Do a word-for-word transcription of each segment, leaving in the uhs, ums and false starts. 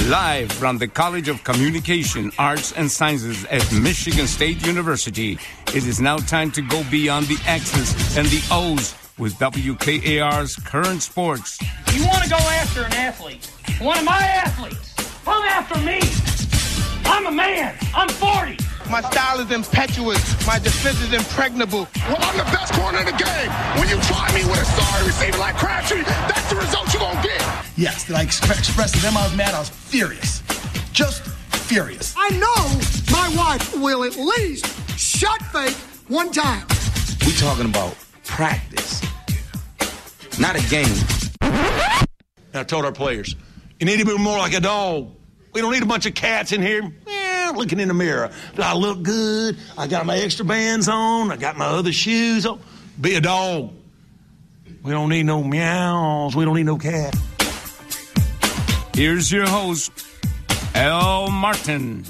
Live from the College of Communication, Arts, and Sciences at Michigan State University, it is now time to go beyond the X's and the O's with W K A R's Current Sports. You want to go after an athlete, one of my athletes, come after me. I'm a man. I'm forty. My style is impetuous. My defense is impregnable. Well, I'm the best corner in the game. When you try me with a sorry receiver like Crabtree, that's the result you're going to get. Yes, did I exp- express to them I was mad? I was furious. Just furious. I know my wife will at least shot fake one time. We talking about practice, not a game. And I told our players, you need to be more like a dog. We don't need a bunch of cats in here eh, looking in the mirror. Do I look good? I got my extra bands on. I got my other shoes on. Be a dog. We don't need no meows. We don't need no cat. Here's your host, Al Martin.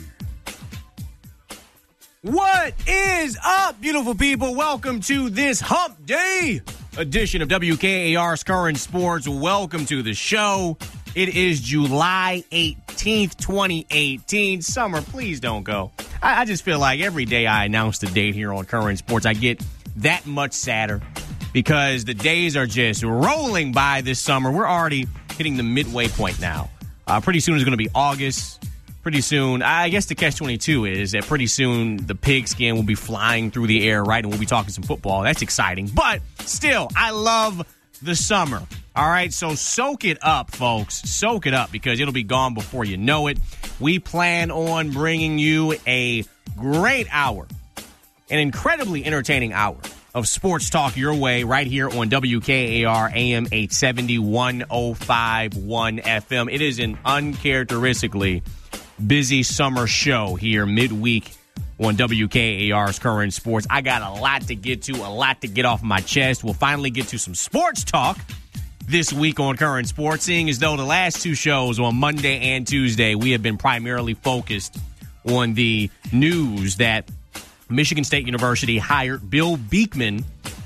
What is up, beautiful people? Welcome to this hump day edition of W K A R's Current Sports. Welcome to the show. It is July eighteenth, twenty eighteen. Summer, please don't go. I, I just feel like every day I announce the date here on Current Sports, I get that much sadder because the days are just rolling by this summer. We're already hitting the midway point now. Uh, pretty soon it's going to be August. Pretty soon, I guess the catch twenty-two is that pretty soon the pigskin will be flying through the air, right? And we'll be talking some football. That's exciting. But still, I love the summer. All right, so soak it up, folks. Soak it up because it'll be gone before you know it. We plan on bringing you a great hour, an incredibly entertaining hour of sports talk your way right here on W K A R A M eight seventy, one oh five point one F M. It is an uncharacteristically busy summer show here midweek on W K A R's Current Sports. I got a lot to get to, a lot to get off my chest. We'll finally get to some sports talk this week on Current Sports, seeing as though the last two shows on Monday and Tuesday, we have been primarily focused on the news that Michigan State University hired Bill Beekman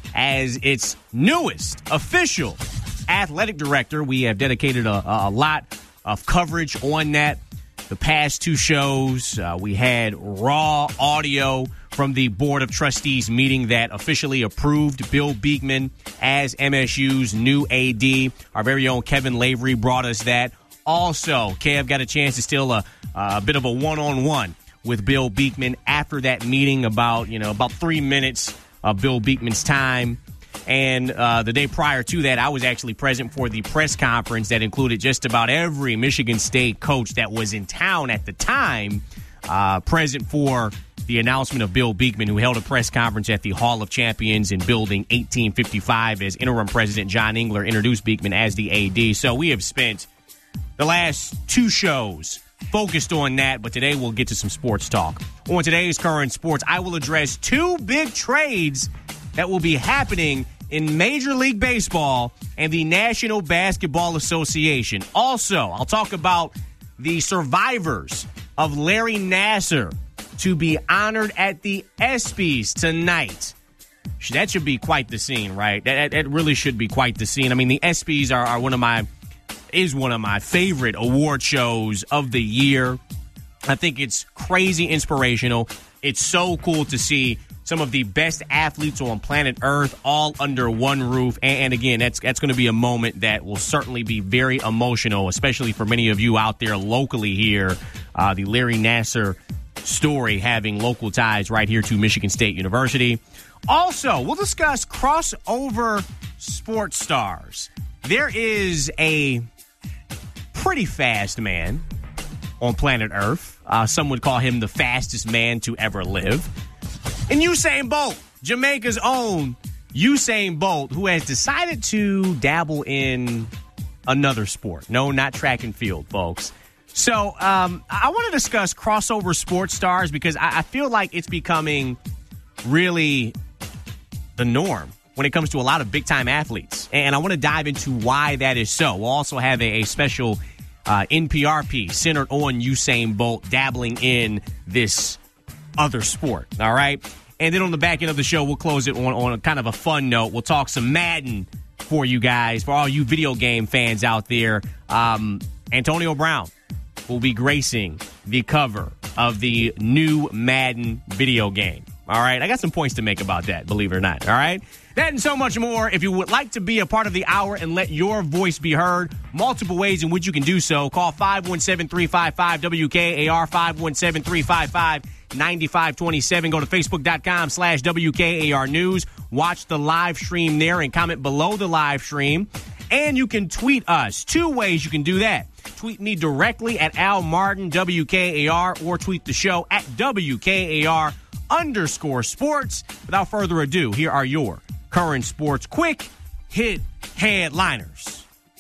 as its newest official athletic director. We have dedicated a, a lot of coverage on that. The past two shows, uh, we had raw audio from the Board of Trustees meeting that officially approved Bill Beekman as M S U's new A D. Our very own Kevin Lavery brought us that. Also, Kev got a chance to steal a, a bit of a one-on-one with Bill Beekman after that meeting, about, you know, about three minutes of Bill Beekman's time. And uh, the day prior to that, I was actually present for the press conference that included just about every Michigan State coach that was in town at the time, uh, present for the announcement of Bill Beekman, who held a press conference at the Hall of Champions in Building eighteen fifty-five as interim president John Engler introduced Beekman as the A D. So we have spent the last two shows focused on that, but today we'll get to some sports talk. On today's Current Sports, I will address two big trades that will be happening in Major League Baseball and the National Basketball Association. Also, I'll talk about the survivors of Larry Nassar to be honored at the ESPYs tonight. That should be quite the scene, right? That, that really should be quite the scene. I mean, the ESPYs are, are one of my is one of my favorite award shows of the year. I think it's crazy inspirational. It's so cool to see some of the best athletes on planet Earth all under one roof. And, and again, that's that's going to be a moment that will certainly be very emotional, especially for many of you out there locally here. Uh, the Larry Nassar story having local ties right here to Michigan State University. Also, we'll discuss crossover sports stars. There is a pretty fast man on planet Earth. Uh, some would call him the fastest man to ever live. And Usain Bolt, Jamaica's own Usain Bolt, who has decided to dabble in another sport. No, not track and field, folks. So um, I want to discuss crossover sports stars because I, I feel like it's becoming really the norm when it comes to a lot of big-time athletes. And I want to dive into why that is so. We'll also have a, a special uh, N P R piece centered on Usain Bolt dabbling in this other sport, all right? And then on the back end of the show, we'll close it on, on a kind of a fun note. We'll talk some Madden for you guys, for all you video game fans out there. Um, Antonio Brown will be gracing the cover of the new Madden video game. All right, I got some points to make about that, believe it or not. All right, that and so much more. If you would like to be a part of the hour and let your voice be heard, multiple ways in which you can do so. Call five one seven, three five five, W K A R, five one seven, three five five, nine five two seven. Go to facebook.com slash WKAR News. Watch the live stream there and comment below the live stream. And you can tweet us. Two ways you can do that. Tweet me directly at Al Martin, W K A R, or tweet the show at W K A R underscore sports. Without further ado, here are your current sports quick hit headliners.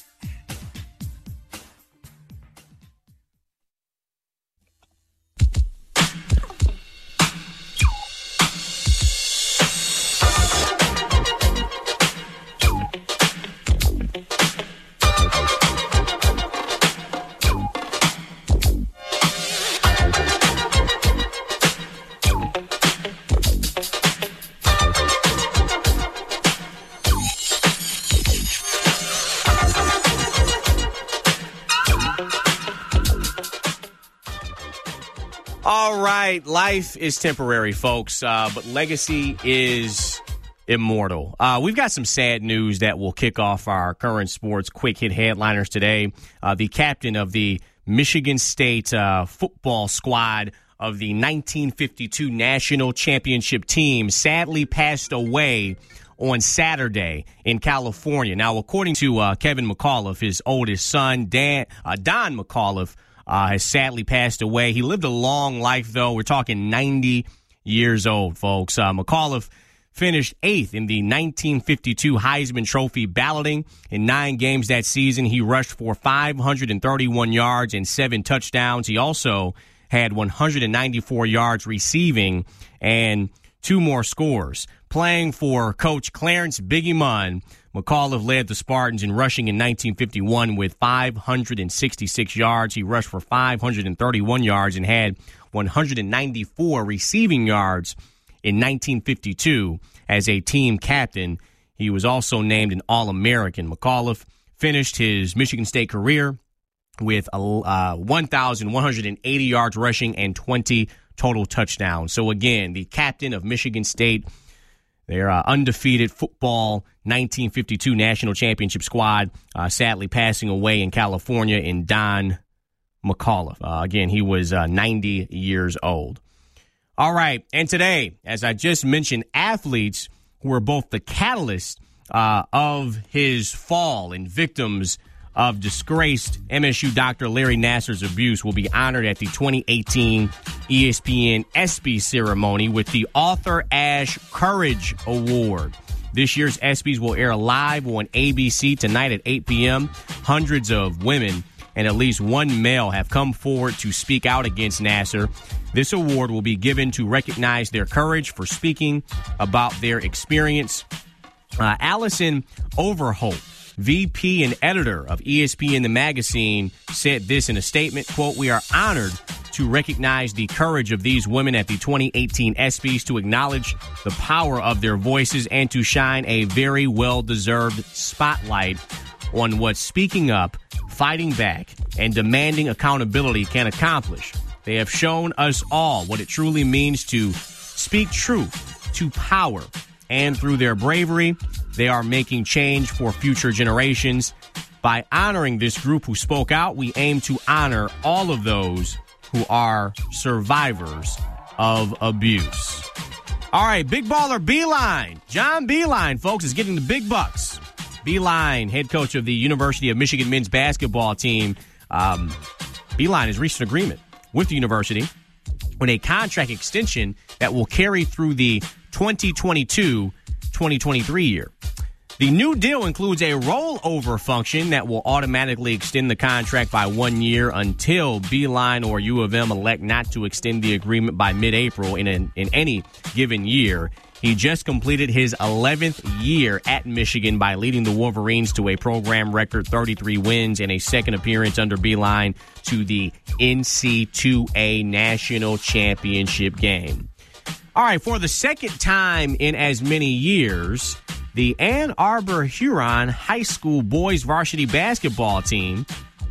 All right, life is temporary, folks, uh, but legacy is immortal. Uh, we've got some sad news that will kick off our current sports quick hit headliners today. Uh, the captain of the Michigan State uh, football squad of the nineteen fifty-two National Championship team sadly passed away on Saturday in California. Now, according to uh, Kevin McAuliffe, his oldest son, Dan, uh, Don McAuliffe, Uh, has sadly passed away. He lived a long life, though. We're talking ninety years old, folks. Uh, McAuliffe finished eighth in the nineteen fifty-two Heisman Trophy balloting. In nine games that season, he rushed for five hundred thirty-one yards and seven touchdowns. He also had one hundred ninety-four yards receiving and two more scores. Playing for Coach Clarence Biggie Munn, McAuliffe led the Spartans in rushing in nineteen fifty-one with five hundred sixty-six yards. He rushed for five hundred thirty-one yards and had one hundred ninety-four receiving yards in nineteen fifty-two as a team captain. He was also named an All-American. McAuliffe finished his Michigan State career with uh, one thousand one hundred eighty yards rushing and twenty total touchdowns. So, again, the captain of Michigan State, their uh, undefeated football nineteen fifty-two National Championship squad, uh, sadly passing away in California in Don McAuliffe. Uh, again, he was uh, ninety years old. All right, and today, as I just mentioned, athletes who were both the catalyst uh, of his fall and victims of disgraced M S U Doctor Larry Nassar's abuse will be honored at the twenty eighteen E S P N ESPY ceremony with the Arthur Ashe Courage Award. This year's ESPYs will air live on A B C tonight at eight p.m. Hundreds of women and at least one male have come forward to speak out against Nassar. This award will be given to recognize their courage for speaking about their experience. Uh, Allison Overholt, V P and editor of E S P N The Magazine, said this in a statement, quote, "We are honored to recognize the courage of these women at the twenty eighteen ESPYs, to acknowledge the power of their voices, and to shine a very well-deserved spotlight on what speaking up, fighting back, and demanding accountability can accomplish. They have shown us all what it truly means to speak truth to power, and through their bravery, they are making change for future generations. By honoring this group who spoke out, we aim to honor all of those who are survivors of abuse." All right, big baller Beilein. John Beilein, folks, is getting the big bucks. Beilein, head coach of the University of Michigan men's basketball team. Um, Beilein has reached an agreement with the university on a contract extension that will carry through the twenty twenty-two twenty twenty-three year. The new deal includes a rollover function that will automatically extend the contract by one year until Beilein or U of M elect not to extend the agreement by mid-April in an, in any given year. He just completed his eleventh year at Michigan by leading the Wolverines to a program record thirty-three wins and a second appearance under Beilein to the N C double A National Championship game. All right, for the second time in as many years, the Ann Arbor Huron High School boys varsity basketball team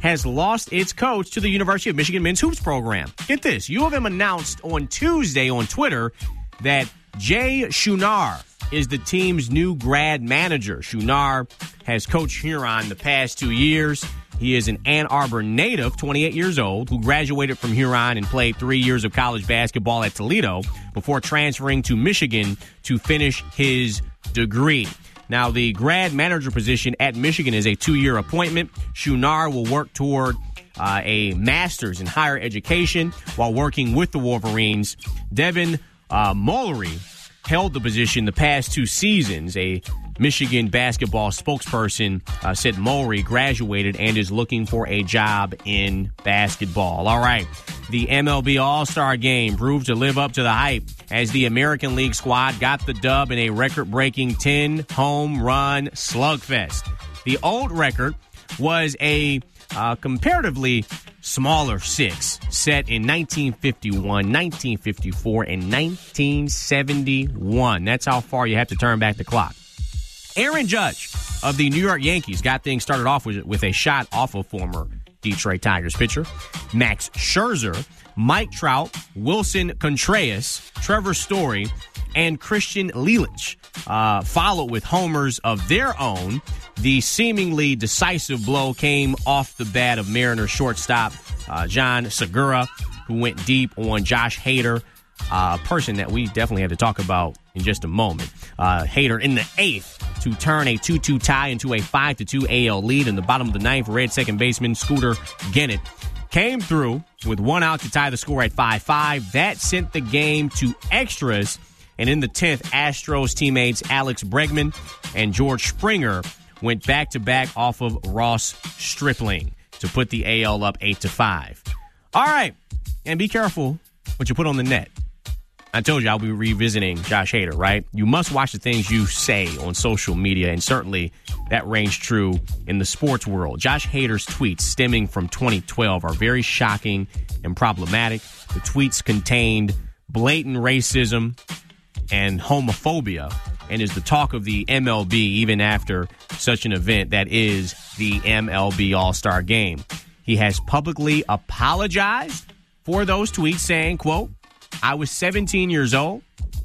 has lost its coach to the University of Michigan men's hoops program. Get this. U of M announced on Tuesday on Twitter that Jay Shunar is the team's new grad manager. Shunar has coached Huron the past two years. He is an Ann Arbor native, twenty-eight years old, who graduated from Huron and played three years of college basketball at Toledo before transferring to Michigan to finish his degree. Now, the grad manager position at Michigan is a two-year appointment. Shunar will work toward uh, a master's in higher education while working with the Wolverines. Devin uh, Mullery held the position the past two seasons. A Michigan basketball spokesperson uh, said Mullery graduated and is looking for a job in basketball. All right. The M L B All-Star Game proved to live up to the hype as the American League squad got the dub in a record-breaking ten-home run slugfest. The old record was a uh, comparatively smaller six set in nineteen fifty-one, nineteen fifty-four, and nineteen seventy-one. That's how far you have to turn back the clock. Aaron Judge of the New York Yankees got things started off with, with a shot off of former Detroit Tigers pitcher Max Scherzer. Mike Trout, Wilson Contreras, Trevor Story, and Christian Yelich uh, followed with homers of their own. The seemingly decisive blow came off the bat of Mariners shortstop uh, John Segura, who went deep on Josh Hader, a person that we definitely have to talk about in just a moment. Uh, Hader in the eighth to turn a two two tie into a five to two A L lead. In the bottom of the ninth, red second baseman Scooter Gennett came through with one out to tie the score at five five. That sent the game to extras. And in the tenth, Astros teammates Alex Bregman and George Springer went back-to-back off of Ross Stripling to put the A L up eight to five. All right, and be careful what you put on the net. I told you I'll be revisiting Josh Hader, right? You must watch the things you say on social media, and certainly that rings true in the sports world. Josh Hader's tweets stemming from twenty twelve are very shocking and problematic. The tweets contained blatant racism and homophobia and is the talk of the M L B even after such an event that is the M L B All-Star Game. He has publicly apologized for those tweets, saying, quote, "I was seventeen years old.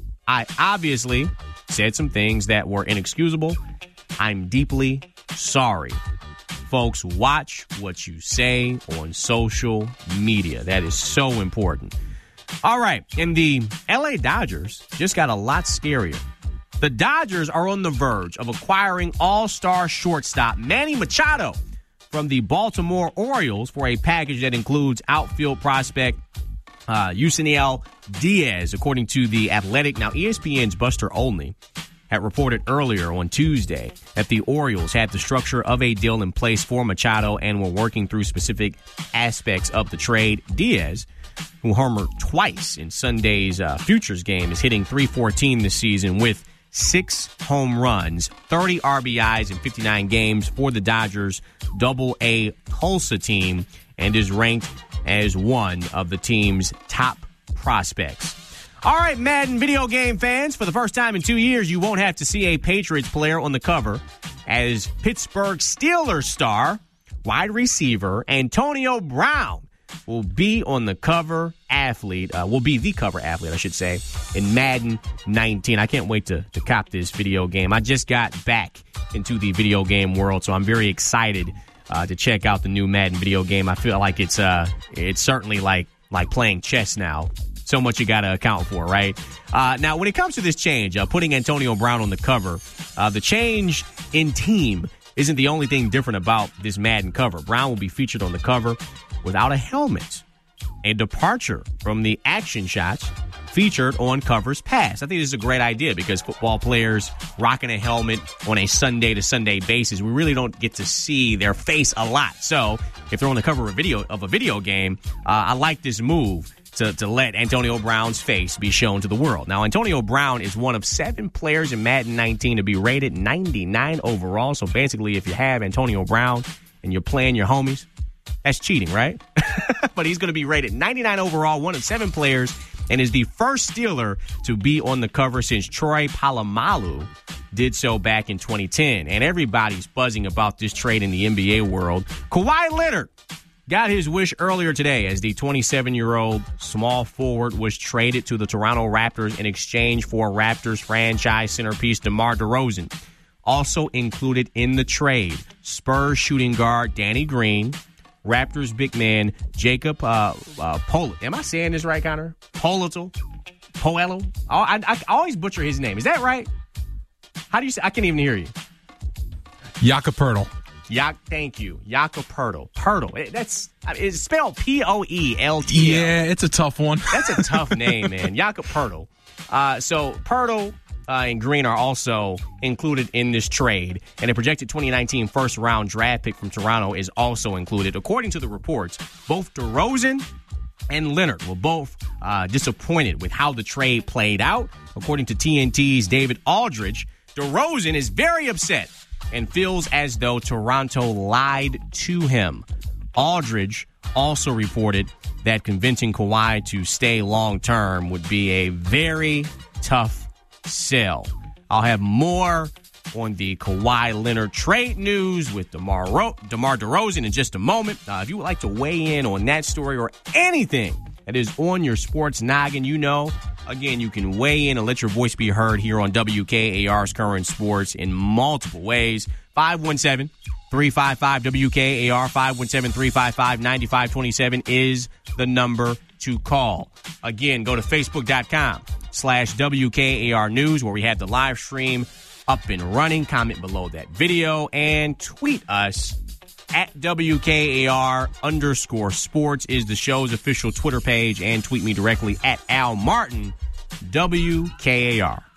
I obviously said some things that were inexcusable. I'm deeply sorry." Folks, watch what you say on social media. That is so important. All right, and the L A Dodgers just got a lot scarier. The Dodgers are on the verge of acquiring all-star shortstop Manny Machado from the Baltimore Orioles for a package that includes outfield prospect uh, Yusniel Diaz, according to The Athletic. Now, E S P N's Buster Olney had reported earlier on Tuesday that the Orioles had the structure of a deal in place for Machado and were working through specific aspects of the trade. Diaz, who homered twice in Sunday's uh, Futures game, is hitting three fourteen this season with six home runs, thirty R B Is in fifty-nine games for the Dodgers Double A Tulsa team, and is ranked as one of the team's top prospects. All right, Madden video game fans, for the first time in two years, you won't have to see a Patriots player on the cover, as Pittsburgh Steelers star, wide receiver Antonio Brown will be on the cover athlete, uh, will be the cover athlete, I should say, in Madden nineteen. I can't wait to, to cop this video game. I just got back into the video game world, so I'm very excited uh, to check out the new Madden video game. I feel like it's uh, it's certainly like like playing chess now. So much you got to account for, right? Uh, now, when it comes to this change, uh, putting Antonio Brown on the cover, uh, the change in team isn't the only thing different about this Madden cover. Brown will be featured on the cover without a helmet, a departure from the action shots featured on covers past. I think this is a great idea because football players rocking a helmet on a Sunday-to-Sunday basis, we really don't get to see their face a lot. So if they're on the cover of a video, of a video game, uh, I like this move to, to let Antonio Brown's face be shown to the world. Now, Antonio Brown is one of seven players in Madden nineteen to be rated ninety-nine overall. So basically, if you have Antonio Brown and you're playing your homies, that's cheating, right? But he's going to be rated ninety-nine overall, one of seven players, and is the first Steeler to be on the cover since Troy Polamalu did so back in twenty ten. And everybody's buzzing about this trade in the N B A world. Kawhi Leonard got his wish earlier today as the twenty-seven-year-old small forward was traded to the Toronto Raptors in exchange for Raptors franchise centerpiece DeMar DeRozan. Also included in the trade, Spurs shooting guard Danny Green, Raptors big man Jacob uh, uh, Pol. Am I saying this right, Connor? Polito? Poello? I, I, I always butcher his name. Is that right? How do you say? I can't even hear you. Jakob Poeltl. Yak, thank you. Jakob Poeltl. Poeltl. It, that's it's spelled P O E L T L. Yeah, it's a tough one. That's a tough name, man. Jakob Poeltl. Uh, so Poeltl uh, and Green are also included in this trade, and a projected twenty nineteen first-round draft pick from Toronto is also included. According to the reports, both DeRozan and Leonard were both uh, disappointed with how the trade played out. According to T N T's David Aldridge, DeRozan is very upset and feels as though Toronto lied to him. Aldridge also reported that convincing Kawhi to stay long-term would be a very tough sell. I'll have more on the Kawhi Leonard trade news with DeMar, Ro- DeMar DeRozan in just a moment. Uh, if you would like to weigh in on that story or anything that is on your sports noggin, you know, again, you can weigh in and let your voice be heard here on W K A R's Current Sports in multiple ways. five one seven, three five five, W K A R, five one seven, three five five, nine five two seven is the number to call. Again, go to facebook.com slash WKAR News, where we have the live stream up and running. Comment below that video and tweet us at W K A R underscore sports is the show's official Twitter page, and tweet me directly at Al Martin, W K A R.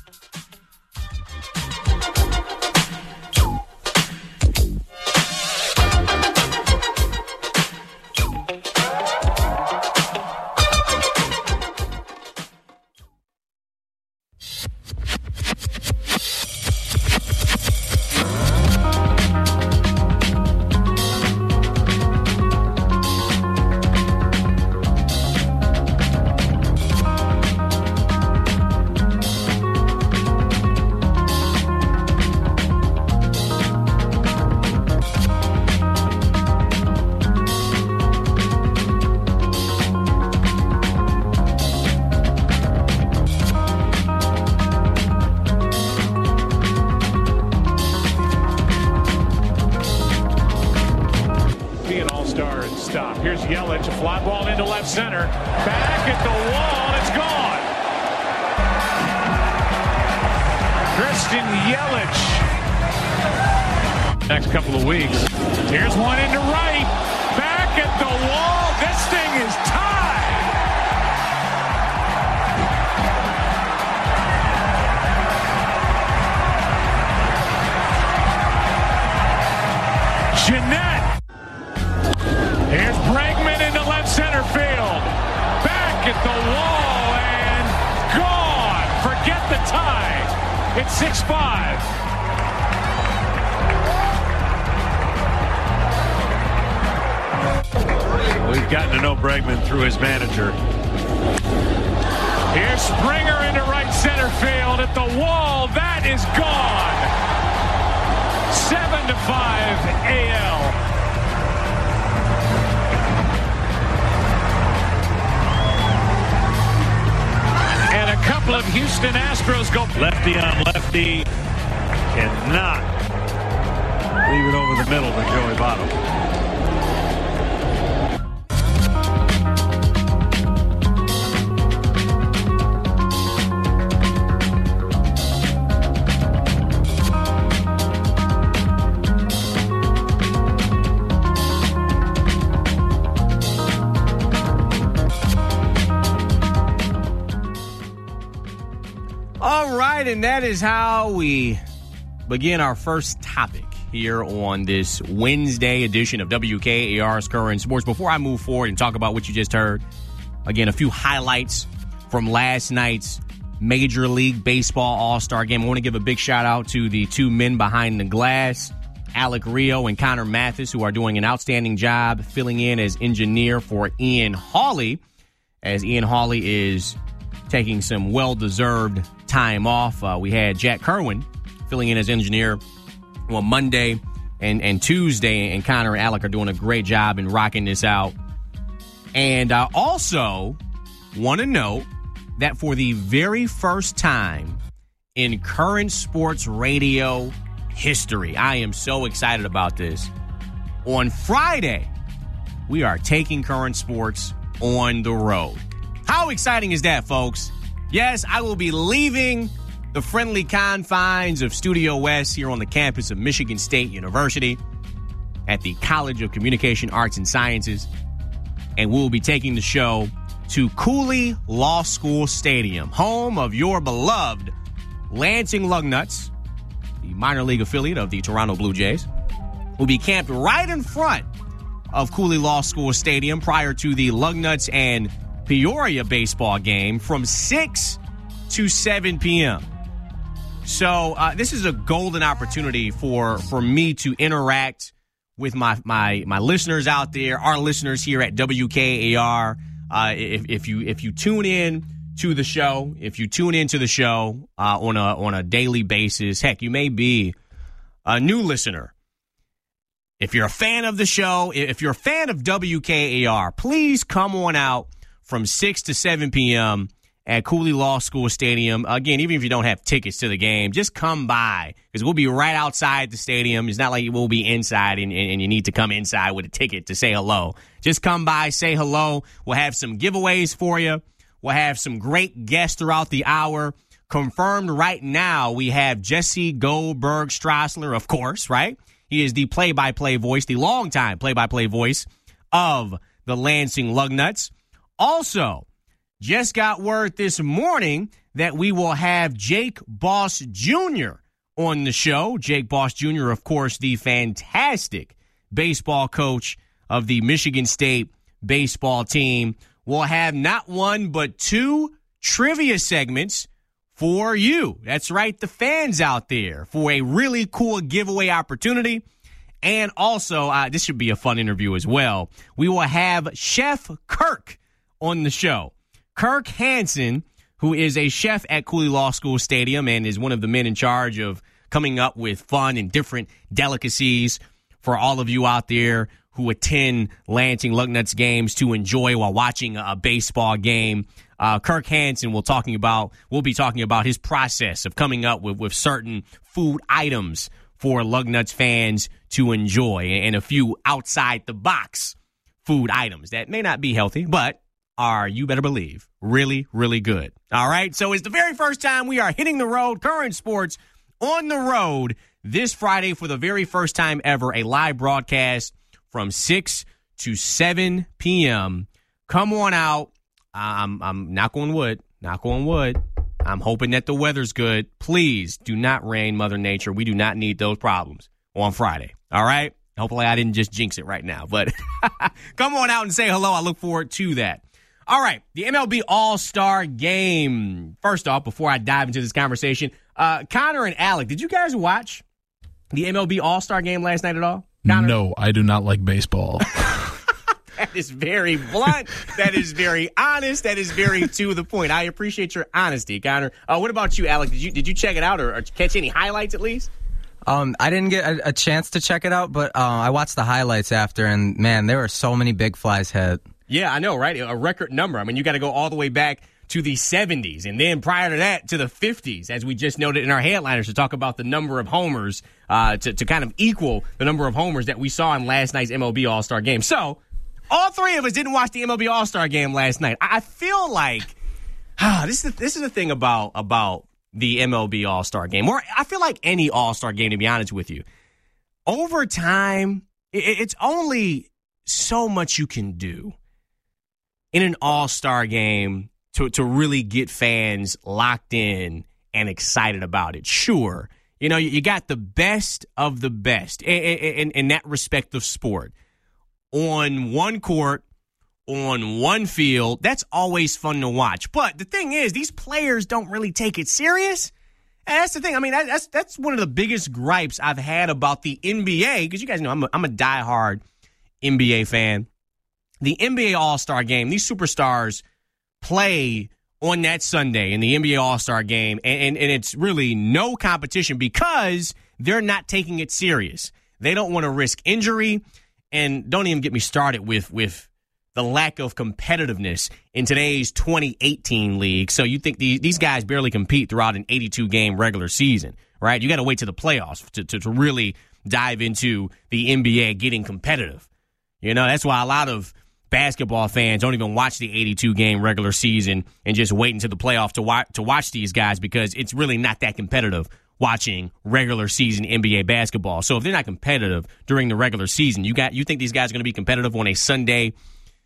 Bregman through his manager. Here's Springer into right center field at the wall. That is gone. Seven to five A L. And a couple of Houston Astros go lefty on lefty. Cannot leave it over the middle to Joey Votto. And that is how we begin our first topic here on this Wednesday edition of W K A R's Current Sports. Before I move forward and talk about what you just heard, again, a few highlights from last night's Major League Baseball All-Star Game. I want to give a big shout-out to the two men behind the glass, Alec Rio and Connor Mathis, who are doing an outstanding job filling in as engineer for Ian Hawley, as Ian Hawley is taking some well-deserved time off. Uh, we had Jack Kerwin filling in as engineer on Monday and, and Tuesday, and Connor and Alec are doing a great job in rocking this out. And I also want to note that for the very first time in current sports radio history, I am so excited about this. On Friday, we are taking Current Sports on the road. How exciting is that, folks? Yes, I will be leaving the friendly confines of Studio West here on the campus of Michigan State University at the College of Communication Arts and Sciences, and we'll be taking the show to Cooley Law School Stadium, home of your beloved Lansing Lugnuts, the minor league affiliate of the Toronto Blue Jays. We'll be camped right in front of Cooley Law School Stadium prior to the Lugnuts and Peoria baseball game from six to seven p.m. So uh, this is a golden opportunity for, for me to interact with my, my, my listeners out there, our listeners here at W K A R. Uh, if, if you if you tune in to the show, if you tune into the show uh, on a on a daily basis, heck, you may be a new listener. If you're a fan of the show, if you're a fan of W K A R, please come on out from six to seven p.m. at Cooley Law School Stadium. Again, even if you don't have tickets to the game, just come by, because we'll be right outside the stadium. It's not like we'll be inside and, and you need to come inside with a ticket to say hello. Just come by, say hello. We'll have some giveaways for you. We'll have some great guests throughout the hour. Confirmed right now, we have Jesse Goldberg Strassler, of course, right? He is the play-by-play voice, the longtime play-by-play voice of the Lansing Lugnuts. Also, just got word this morning that we will have Jake Boss Junior on the show. Jake Boss Junior, of course, the fantastic baseball coach of the Michigan State baseball team. We'll have not one but two trivia segments for you. That's right, the fans out there, for a really cool giveaway opportunity. And also, uh, this should be a fun interview as well. We will have Chef Kirk on the show. Kirk Hansen, who is a chef at Cooley Law School Stadium and is one of the men in charge of coming up with fun and different delicacies for all of you out there who attend Lansing Lugnuts games to enjoy while watching a baseball game. Uh, Kirk Hansen will talking about will be talking about his process of coming up with, with certain food items for Lugnuts fans to enjoy, and a few outside the box food items that may not be healthy, but are, you better believe, really, really good. All right, so it's the very first time we are hitting the road, Current Sports on the road this Friday for the very first time ever, a live broadcast from six to seven p.m. Come on out. I'm, I'm knock on wood, knock on wood. I'm hoping that the weather's good. Please do not rain, Mother Nature. We do not need those problems on Friday. All right? Hopefully I didn't just jinx it right now. But come on out and say hello. I look forward to that. All right, the M L B All-Star Game. First off, before I dive into this conversation, uh, Connor and Alec, did you guys watch the M L B All-Star Game last night at all? Connor? No, I do not like baseball. That is very blunt. That is very honest. That is very to the point. I appreciate your honesty, Connor. Uh, what about you, Alec? Did you did you check it out or, or catch any highlights at least? Um, I didn't get a, a chance to check it out, but uh, I watched the highlights after, and man, there were so many big flies hit. Yeah, I know, right? A record number. I mean, you got to go all the way back to the seventies, and then prior to that, to the fifties, as we just noted in our headliners, to talk about the number of homers, uh, to, to kind of equal the number of homers that we saw in last night's M L B All-Star Game. So, all three of us didn't watch the M L B All-Star Game last night. I feel like ah, this is the, this is the thing about about the M L B All-Star Game, or I feel like any All-Star Game, to be honest with you. Over time, it, it's only so much you can do in an All-Star Game to, to really get fans locked in and excited about it. Sure, you know, you, you got the best of the best in, in, in that respect of sport. On one court, on one field, that's always fun to watch. But the thing is, these players don't really take it serious. And that's the thing. I mean, that, that's that's one of the biggest gripes I've had about the N B A, because you guys know I'm a, I'm a diehard N B A fan. The N B A All-Star Game, these superstars play on that Sunday in the N B A All-Star Game, and, and, and it's really no competition because they're not taking it serious. They don't want to risk injury, and don't even get me started with, with the lack of competitiveness in today's twenty eighteen league. So you think these, these guys barely compete throughout an eighty-two game regular season, right? You got to wait to the playoffs to, to, to really dive into the N B A getting competitive. You know, that's why a lot of basketball fans don't even watch the eighty-two game regular season and just wait until the playoff to watch, to watch these guys because it's really not that competitive watching regular season N B A basketball. So if they're not competitive during the regular season, you got you think these guys are going to be competitive on a Sunday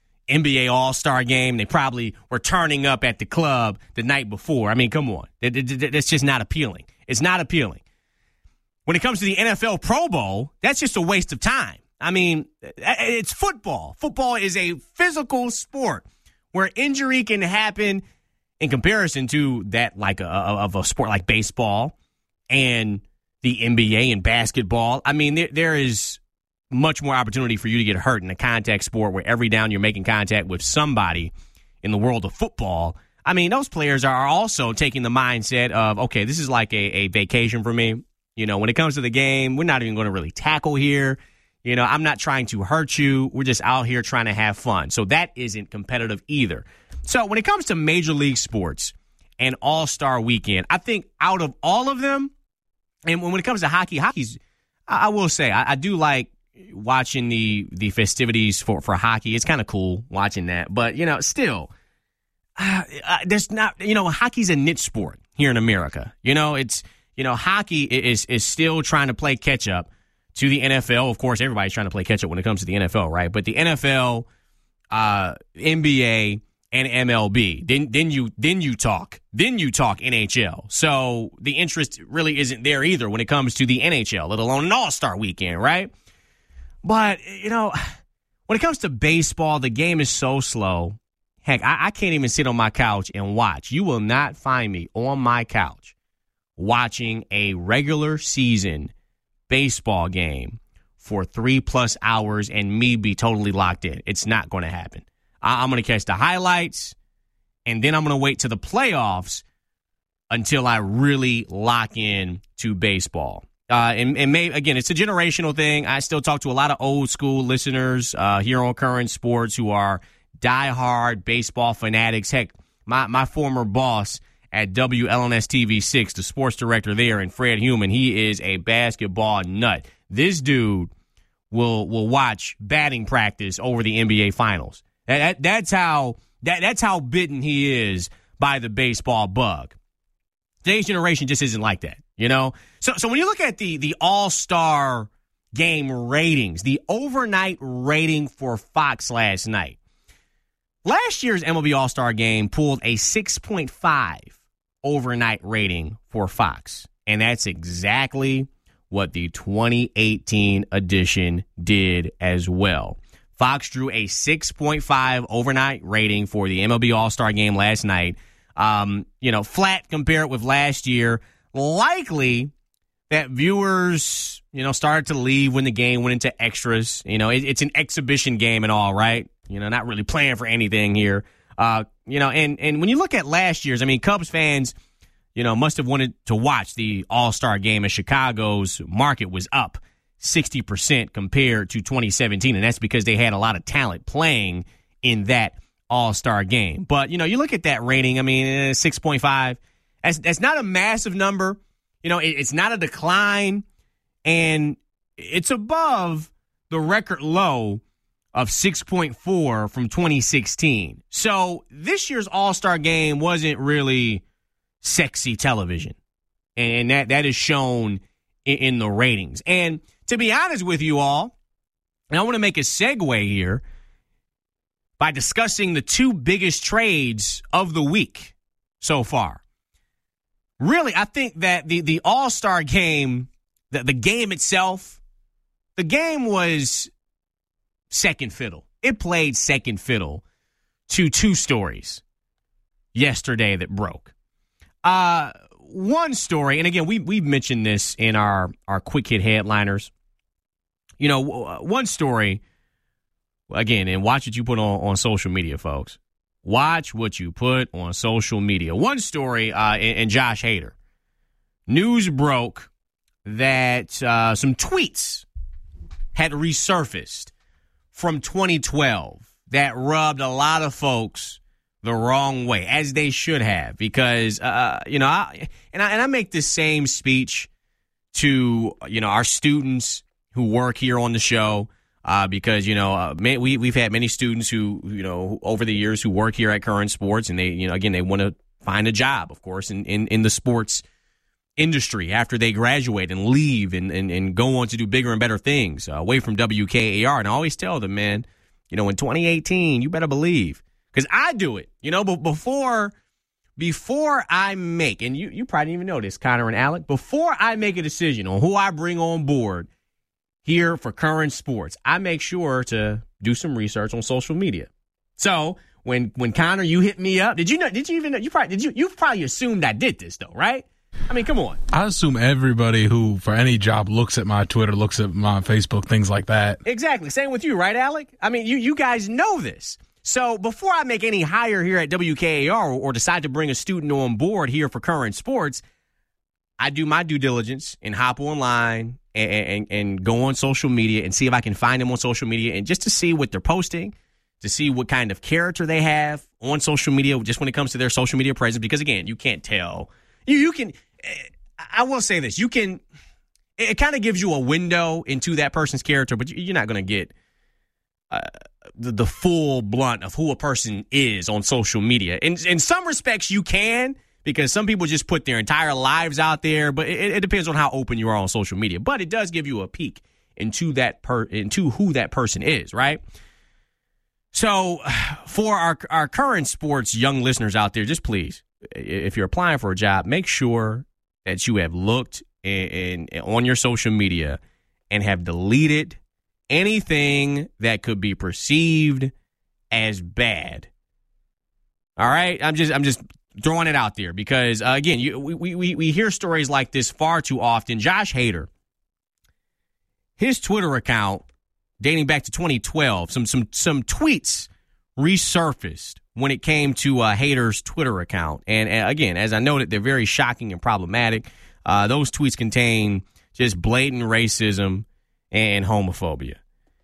N B A All-Star game? They probably were turning up at the club the night before. I mean, come on. That's just not appealing. It's not appealing. When it comes to the N F L Pro Bowl, that's just a waste of time. I mean, it's football. Football is a physical sport where injury can happen in comparison to that like a, of a sport like baseball and the N B A and basketball. I mean, there, there is much more opportunity for you to get hurt in a contact sport where every down you're making contact with somebody. In the world of football, I mean, those players are also taking the mindset of, okay, this is like a, a vacation for me. You know, when it comes to the game, we're not even going to really tackle here. You know, I'm not trying to hurt you. We're just out here trying to have fun. So that isn't competitive either. So when it comes to Major League Sports and All-Star Weekend, I think out of all of them, and when it comes to hockey, hockey's, I will say, I, I do like watching the the festivities for, for hockey. It's kind of cool watching that. But, you know, still, uh, uh, there's not, you know, hockey's a niche sport here in America. You know, it's, you know, hockey is is still trying to play catch up to the N F L. Of course, everybody's trying to play catch up when it comes to the N F L, right? But the N F L, uh, N B A, and M L B. Then then you then you talk. Then you talk N H L. So the interest really isn't there either when it comes to the N H L, let alone an All-Star Weekend, right? But, you know, when it comes to baseball, the game is so slow. Heck, I, I can't even sit on my couch and watch. You will not find me on my couch watching a regular season baseball game for three plus hours and me be totally locked in. It's not going to happen. I, I'm going to catch the highlights, and then I'm going to wait to the playoffs until I really lock in to baseball. Uh, and, and may, again, it's a generational thing. I still talk to a lot of old school listeners uh, here on Current Sports who are diehard baseball fanatics. Heck, my, my former boss at W L N S T V six, the sports director there, and Fred Human, he is a basketball nut. This dude will will watch batting practice over the N B A Finals. That, that, that's how that that's how bitten he is by the baseball bug. Today's generation just isn't like that, you know? So so when you look at the the All-Star game ratings, the overnight rating for Fox last night, last year's M L B All-Star Game pulled a six point five overnight rating for Fox. And that's exactly what the twenty eighteen edition did as well. Fox drew a six point five overnight rating for the M L B All-Star Game last night. Um, you know, flat compared with last year. Likely that viewers, you know, started to leave when the game went into extras. You know, it, it's an exhibition game and all, right? You know, not really playing for anything here. Uh, you know, and, and when you look at last year's, I mean, Cubs fans, you know, must have wanted to watch the All-Star Game, as Chicago's market was up sixty percent compared to twenty seventeen, and that's because they had a lot of talent playing in that All-Star Game. But, you know, you look at that rating, I mean, six point five, that's, that's not a massive number. You know, it, it's not a decline, and it's above the record low of six point four from twenty sixteen. So this year's All-Star Game wasn't really sexy television, and that, that is shown in, in the ratings. And to be honest with you all, and I want to make a segue here by discussing the two biggest trades of the week so far. Really, I think that the, the All-Star Game, the, the game itself, the game was second fiddle. It played second fiddle to two stories yesterday that broke. Uh, one story, and again, we, we've mentioned this in our, our quick hit headliners. You know, one story, again, and watch what you put on, on social media, folks. Watch what you put on social media. One story, uh, and, and Josh Hader. News broke that uh, some tweets had resurfaced from twenty twelve that rubbed a lot of folks the wrong way, as they should have, because, uh, you know, I, and, I, and I make this same speech to, you know, our students who work here on the show, uh, because, you know, uh, may, we, we've had many students who, you know, over the years who work here at Current Sports, and they, you know, again, they want to find a job, of course, in, in, in the sports industry after they graduate and leave and, and, and go on to do bigger and better things uh, away from W K A R. And I always tell them, man, you know, in twenty eighteen, you better believe, because I do it, you know, but before before I make, and you, you probably didn't even know this, Connor and Alec, before I make a decision on who I bring on board here for Current Sports, I make sure to do some research on social media. So when when Connor, you hit me up, did you know, did you even know, you probably, did you, you probably assumed I did this though, right? I mean, come on. I assume everybody who, for any job, looks at my Twitter, looks at my Facebook, things like that. Exactly. Same with you, right, Alec? I mean, you, you guys know this. So before I make any hire here at W K A R or, or decide to bring a student on board here for Current Sports, I do my due diligence and hop online and, and, and go on social media and see if I can find them on social media, and just to see what they're posting, to see what kind of character they have on social media, just when it comes to their social media presence. Because, again, you can't tell. You, you can... I will say this. You can, it kind of gives you a window into that person's character, but you're not going to get uh, the, the full blunt of who a person is on social media. In, in some respects, you can, because some people just put their entire lives out there, but it, it depends on how open you are on social media. But it does give you a peek into that per, into who that person is, right? So for our, our Current Sports young listeners out there, just please, if you're applying for a job, make sure that you have looked in, in, on your social media and have deleted anything that could be perceived as bad. All right, I'm just I'm just throwing it out there because uh, again, you, we we we hear stories like this far too often. Josh Hader, his Twitter account dating back to twenty twelve, some some some tweets resurfaced when it came to uh, Hader's Twitter account. And uh, again, as I noted, they're very shocking and problematic. Uh, those tweets contain just blatant racism and homophobia.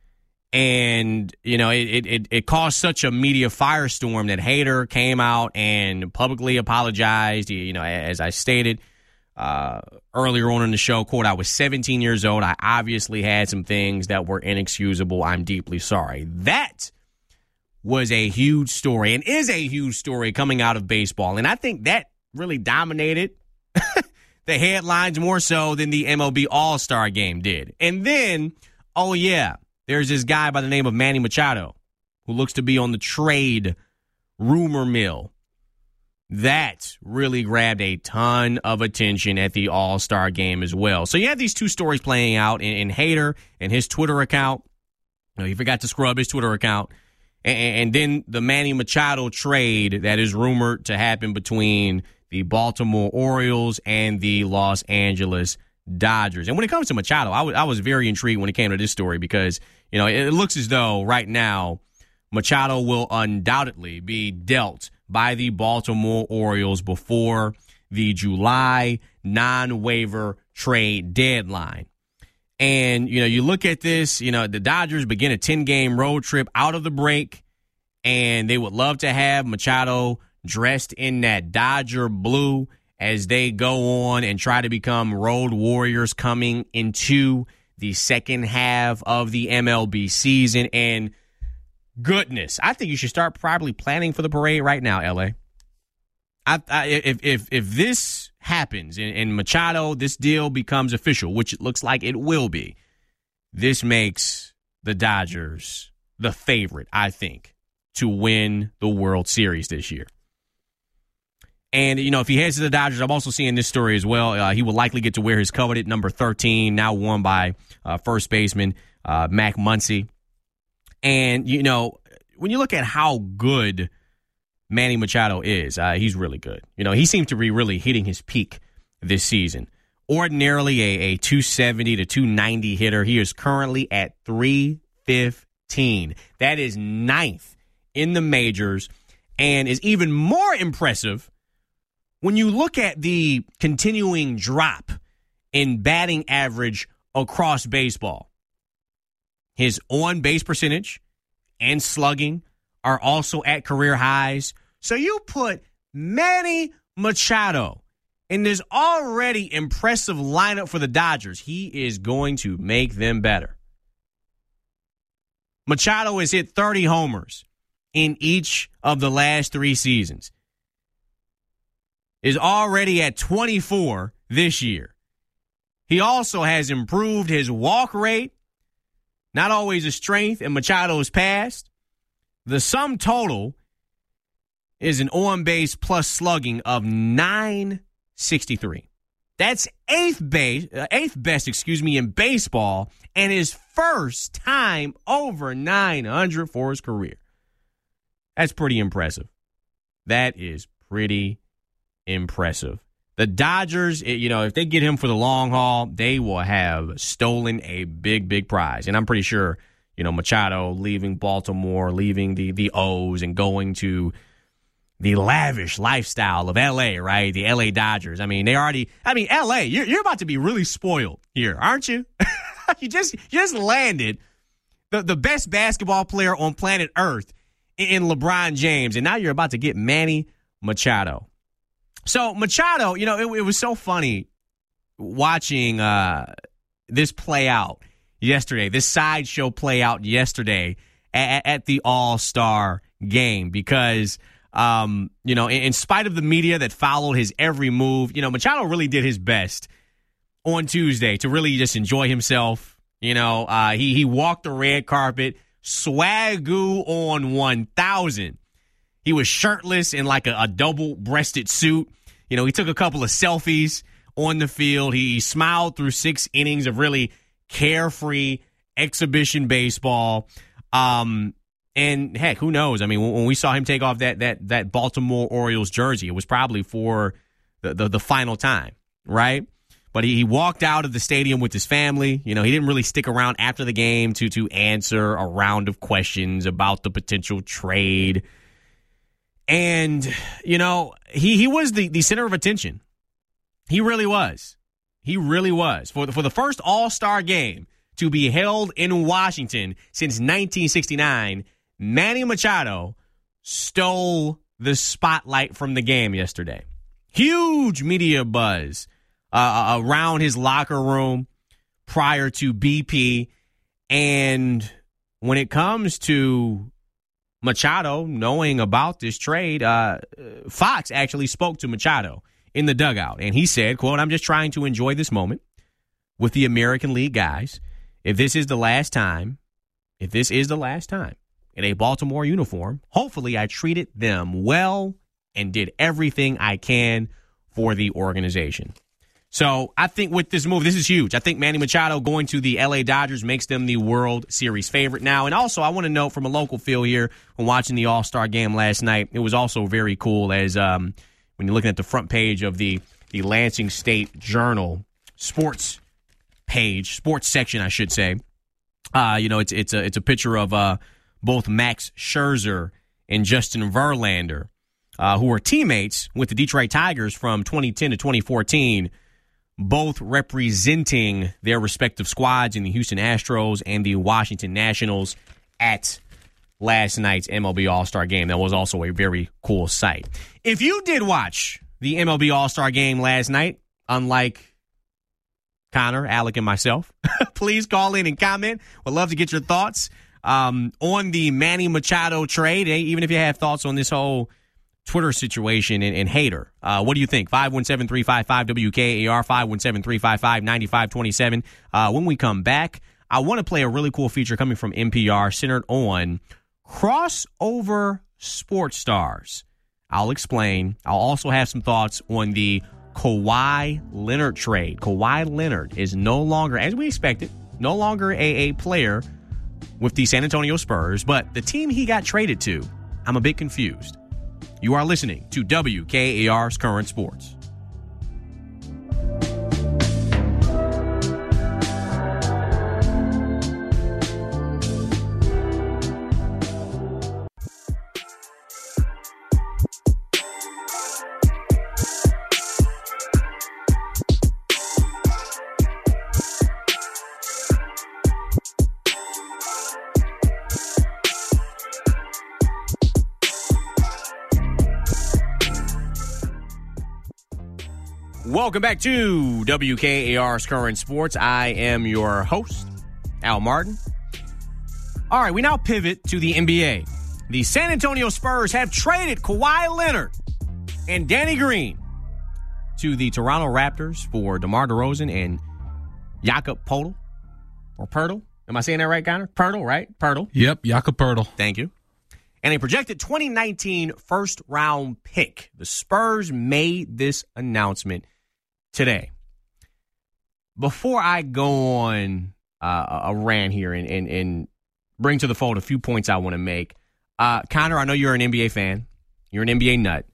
And, you know, it, it, it caused such a media firestorm that Hader came out and publicly apologized. You know, as I stated uh, earlier on in the show, quote, "I was seventeen years old. I obviously had some things that were inexcusable. I'm deeply sorry." That was a huge story and is a huge story coming out of baseball. And I think that really dominated the headlines more so than the M L B All-Star Game did. And then, oh yeah, there's this guy by the name of Manny Machado who looks to be on the trade rumor mill. That really grabbed a ton of attention at the All-Star Game as well. So you have these two stories playing out in, in Hader and his Twitter account. You know, he forgot to scrub his Twitter account. And then the Manny Machado trade that is rumored to happen between the Baltimore Orioles and the Los Angeles Dodgers. And when it comes to Machado, I, w- I was very intrigued when it came to this story because, you know, it looks as though right now Machado will undoubtedly be dealt by the Baltimore Orioles before the July non-waiver trade deadline. And, you know, you look at this, you know, the Dodgers begin a ten-game road trip out of the break, and they would love to have Machado dressed in that Dodger blue as they go on and try to become road warriors coming into the second half of the M L B season. And goodness, I think you should start probably planning for the parade right now, L A. I, I, if, if, if this happens and, and Machado, this deal becomes official, which it looks like it will be, this makes the Dodgers the favorite, I think, to win the World Series this year. And, you know, if he heads to the Dodgers, I'm also seeing this story as well. Uh, he will likely get to wear his coveted number thirteen, now worn by uh, first baseman uh, Mac Muncy. And, you know, when you look at how good Manny Machado is, uh, he's really good. You know, he seems to be really hitting his peak this season. Ordinarily a, a two seventy to two ninety hitter. He is currently at three fifteen. That is ninth in the majors and is even more impressive when you look at the continuing drop in batting average across baseball. His on-base percentage and slugging are also at career highs. So you put Manny Machado in this already impressive lineup for the Dodgers. He is going to make them better. Machado has hit thirty homers in each of the last three seasons. Is already at twenty-four this year. He also has improved his walk rate. Not always a strength in Machado's past. The sum total is an on-base plus slugging of nine sixty-three. That's eighth base, uh, eighth best, excuse me, in baseball, and his first time over nine hundred for his career. That's pretty impressive. That is pretty impressive. The Dodgers, you know, if they get him for the long haul, they will have stolen a big, big prize. And I'm pretty sure, you know, Machado leaving Baltimore, leaving the the O's and going to the lavish lifestyle of L A, right? The L A Dodgers. I mean, they already, I mean, L A, you're, you're about to be really spoiled here, aren't you? you just you just landed the, the best basketball player on planet Earth in LeBron James, and now you're about to get Manny Machado. So Machado, you know, it, it was so funny watching uh, this play out yesterday, this sideshow play out yesterday at, at the All-Star game because, um, you know, in, in spite of the media that followed his every move, you know, Machado really did his best on Tuesday to really just enjoy himself. You know, uh, he, he walked the red carpet, swagoo on one thousand. He was shirtless in like a, a double-breasted suit. You know, he took a couple of selfies on the field. He, he smiled through six innings of really carefree exhibition baseball. Um, and, heck, who knows? I mean, when, when we saw him take off that that that Baltimore Orioles jersey, it was probably for the, the, the final time, right? But he, he walked out of the stadium with his family. You know, he didn't really stick around after the game to to answer a round of questions about the potential trade. And, you know, he, he was the, the center of attention. He really was. He really was. For the, for the first All-Star game to be held in Washington since nineteen sixty-nine, Manny Machado stole the spotlight from the game yesterday. Huge media buzz uh, around his locker room prior to B P. And when it comes to Machado knowing about this trade, uh, Fox actually spoke to Machado in the dugout, and he said, quote, "I'm just trying to enjoy this moment with the American League guys. If this is the last time, if this is the last time in a Baltimore uniform, hopefully I treated them well and did everything I can for the organization." So I think with this move, this is huge. I think Manny Machado going to the L A Dodgers makes them the World Series favorite now. And also, I want to note from a local feel here, when watching the All-Star game last night, it was also very cool as um, when you're looking at the front page of the, the Lansing State Journal sports page, sports section, I should say. Uh, you know, it's it's a it's a picture of uh, both Max Scherzer and Justin Verlander, uh, who were teammates with the Detroit Tigers from twenty ten to twenty fourteen. Both representing their respective squads in the Houston Astros and the Washington Nationals at last night's M L B All-Star game. That was also a very cool sight. If you did watch the M L B All-Star game last night, unlike Connor, Alec, and myself, please call in and comment. We'd love to get your thoughts um, on the Manny Machado trade, even if you have thoughts on this whole Twitter situation and, and hater. Uh, what do you think? five one seven, three five five, W K A R, five one seven, three five five, nine five two seven. Uh, when we come back, I want to play a really cool feature coming from N P R centered on crossover sports stars. I'll explain. I'll also have some thoughts on the Kawhi Leonard trade. Kawhi Leonard is no longer, as we expected, no longer a, a player with the San Antonio Spurs, but the team he got traded to, I'm a bit confused. You are listening to W K A R's Current Sports. Welcome back to W K A R's Current Sports. I am your host, Al Martin. All right, we now pivot to the N B A. The San Antonio Spurs have traded Kawhi Leonard and Danny Green to the Toronto Raptors for DeMar DeRozan and Jakob Poeltl, or Poeltl. Am I saying that right, Connor? Poeltl, right? Poeltl. Yep, Jakob Poeltl. Thank you. And a projected twenty nineteen first-round pick. The Spurs made this announcement today. Before I go on uh, a rant here and, and, and bring to the fold a few points I want to make, uh, Connor, I know you're an N B A fan. You're an N B A nut.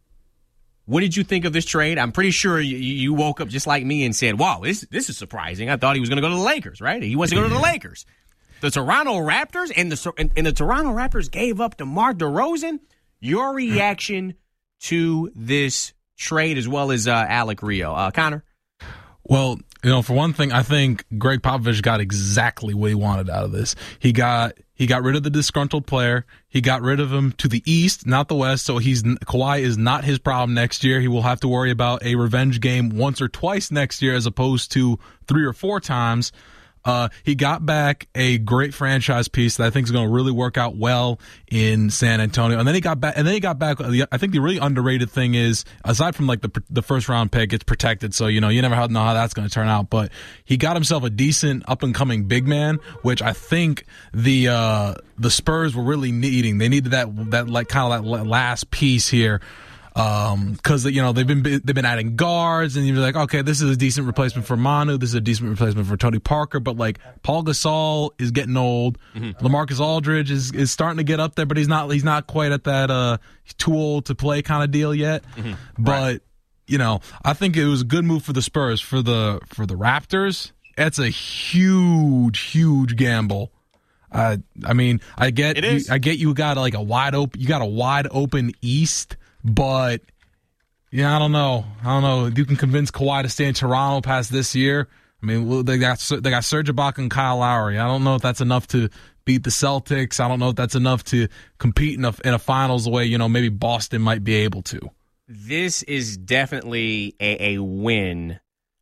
What did you think of this trade? I'm pretty sure you, you woke up just like me and said, wow, this, this is surprising. I thought he was going to go to the Lakers, right? He wants to go to the Lakers. The Toronto Raptors and the and, and the Toronto Raptors gave up DeMar DeRozan. Your reaction to this trade, as well as uh, Alec Rio, uh, Connor? Well, you know, for one thing, I think Greg Popovich got exactly what he wanted out of this. He got he got rid of the disgruntled player. He got rid of him to the east, not the west. So he's Kawhi is not his problem next year. He will have to worry about a revenge game once or twice next year, as opposed to three or four times. Uh, he got back a great franchise piece that I think is going to really work out well in San Antonio. And then he got back, and then he got back. I think the really underrated thing is, aside from like the the first round pick, it's protected, so you know you never know how that's going to turn out. But he got himself a decent up and coming big man, which I think the uh, the Spurs were really needing. They needed that that like kind of that last piece here. Um, cause you know, they've been, they've been adding guards and you're like, okay, this is a decent replacement for Manu. This is a decent replacement for Tony Parker, but like Paul Gasol is getting old. Mm-hmm. LaMarcus Aldridge is, is starting to get up there, but he's not, he's not quite at that, uh, too old to play kind of deal yet. Mm-hmm. But, right. you know, I think it was a good move for the Spurs. For the, for the Raptors, it's a huge, huge gamble. Uh, I mean, I get, you, I get you got like a wide open, you got a wide open East. But, yeah, I don't know. I don't know. You can convince Kawhi to stay in Toronto past this year. I mean, they got they got Serge Ibaka and Kyle Lowry. I don't know if that's enough to beat the Celtics. I don't know if that's enough to compete in a, in a finals the way, you know, maybe Boston might be able to. This is definitely a, a win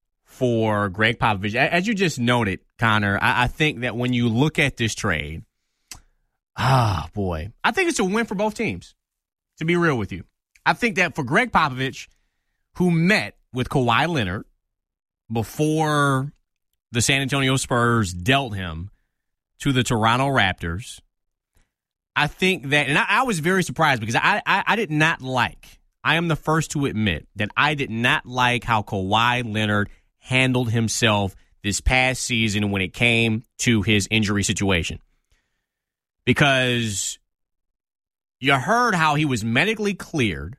for Greg Popovich. As you just noted, Connor, I, I think that when you look at this trade, ah, boy, I think it's a win for both teams, to be real with you. I think that for Greg Popovich, who met with Kawhi Leonard before the San Antonio Spurs dealt him to the Toronto Raptors, I think that, and I, I was very surprised because I, I, I did not like, I am the first to admit that I did not like how Kawhi Leonard handled himself this past season when it came to his injury situation. Because you heard how he was medically cleared,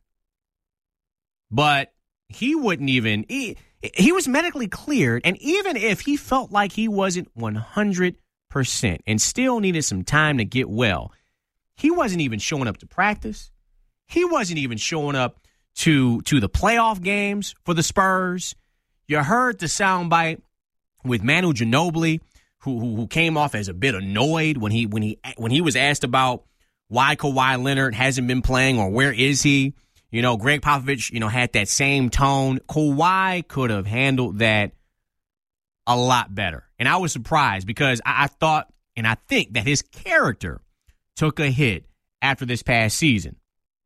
but he wouldn't even, he, he was medically cleared, and even if he felt like he wasn't one hundred percent and still needed some time to get well, he wasn't even showing up to practice. He wasn't even showing up to, to the playoff games for the Spurs. You heard the soundbite with Manu Ginobili, who, who who came off as a bit annoyed when he when he when he was asked about why Kawhi Leonard hasn't been playing or where is he. You know, Greg Popovich, you know, had that same tone. Kawhi could have handled that a lot better. And I was surprised because I, I thought and I think that his character took a hit after this past season.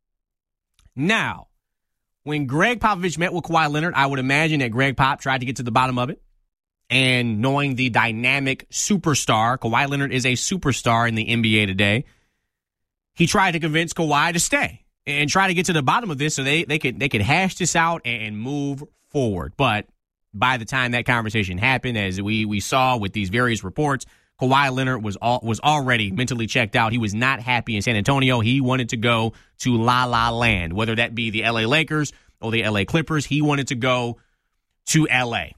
Now, when Greg Popovich met with Kawhi Leonard, I would imagine that Greg Pop tried to get to the bottom of it. And knowing the dynamic superstar, Kawhi Leonard is a superstar in the N B A today, he tried to convince Kawhi to stay and try to get to the bottom of this so they, they could they could hash this out and move forward. But by the time that conversation happened, as we, we saw with these various reports, Kawhi Leonard was all, was already mentally checked out. He was not happy in San Antonio. He wanted to go to La La Land, whether that be the L A Lakers or the L A Clippers. He wanted to go to L A.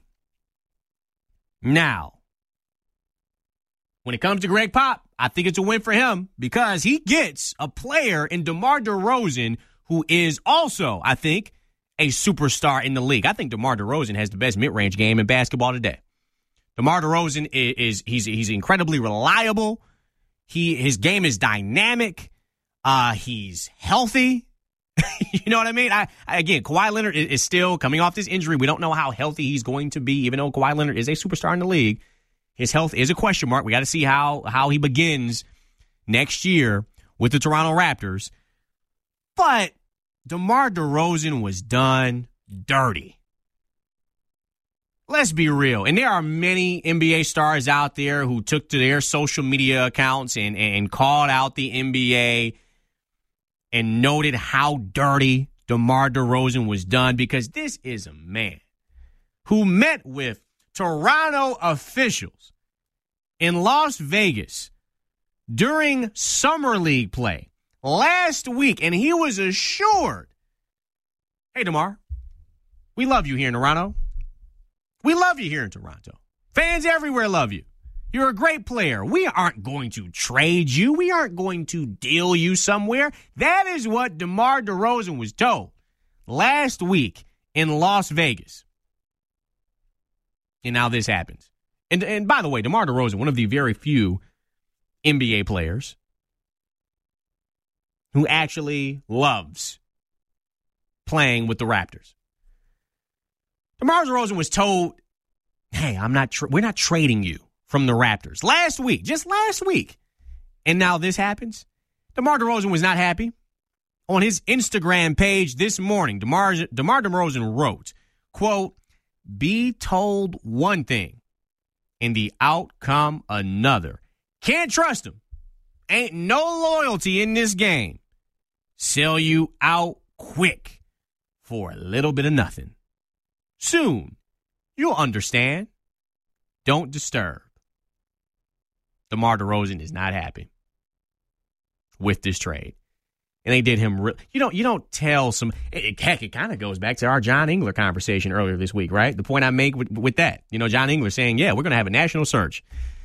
Now, when it comes to Greg Pop, I think it's a win for him because he gets a player in DeMar DeRozan who is also, I think, a superstar in the league. I think DeMar DeRozan has the best mid-range game in basketball today. DeMar DeRozan is, is he's he's incredibly reliable. He his game is dynamic. Uh, he's healthy. You know what I mean? I, I again, Kawhi Leonard is, is still coming off this injury. We don't know how healthy he's going to be, even though Kawhi Leonard is a superstar in the league. His health is a question mark. We got to see how how he begins next year with the Toronto Raptors. But DeMar DeRozan was done dirty. Let's be real. And there are many N B A stars out there who took to their social media accounts and, and called out the N B A and noted how dirty DeMar DeRozan was done, because this is a man who met with Toronto officials in Las Vegas during Summer League play last week, and he was assured, hey, DeMar, we love you here in Toronto. We love you here in Toronto. Fans everywhere love you. You're a great player. We aren't going to trade you. We aren't going to deal you somewhere. That is what DeMar DeRozan was told last week in Las Vegas. And now this happens. And, and by the way, DeMar DeRozan, one of the very few N B A players who actually loves playing with the Raptors. DeMar DeRozan was told, hey, I'm not. Tra- we're not trading you from the Raptors. Last week, just last week. And now this happens. DeMar DeRozan was not happy. On his Instagram page this morning, DeMar, DeMar DeRozan wrote, quote, be told one thing and the outcome another. Can't trust him. Ain't no loyalty in this game. Sell you out quick for a little bit of nothing. Soon, you'll understand. Don't disturb. DeMar DeRozan is not happy with this trade. And they did him real. You don't, you don't tell some. It, heck, it kind of goes back to our John Engler conversation earlier this week, right? The point I make with, with that. You know, John Engler saying, yeah, we're going to have a national search.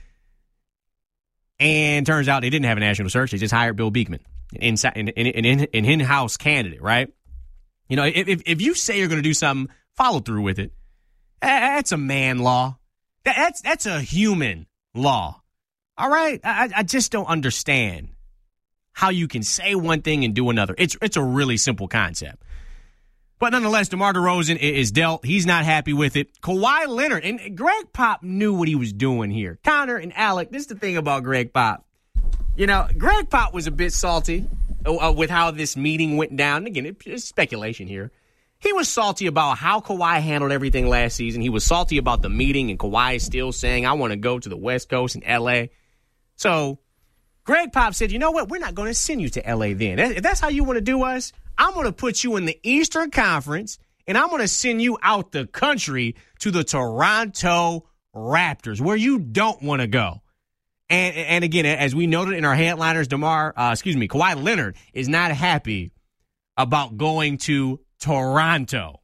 And turns out they didn't have a national search. They just hired Bill Beekman, an in, in, in, in, in-house candidate, right? You know, if, if you say you're going to do something, follow through with it. That's a man law. That, that's that's a human law. All right? I, I just don't understand how you can say one thing and do another. It's it's a really simple concept. But nonetheless, DeMar DeRozan is dealt. He's not happy with it. Kawhi Leonard, and Greg Pop knew what he was doing here. Connor and Alec, this is the thing about Greg Pop. You know, Greg Pop was a bit salty uh, with how this meeting went down. And again, it's speculation here. He was salty about how Kawhi handled everything last season. He was salty about the meeting, and Kawhi is still saying, I want to go to the West Coast in L A. So Greg Pop said, you know what? We're not going to send you to L A then. If that's how you want to do us, I'm going to put you in the Eastern Conference, and I'm going to send you out the country to the Toronto Raptors, where you don't want to go. And and again, as we noted in our headliners, DeMar, uh, excuse me, Kawhi Leonard is not happy about going to Toronto.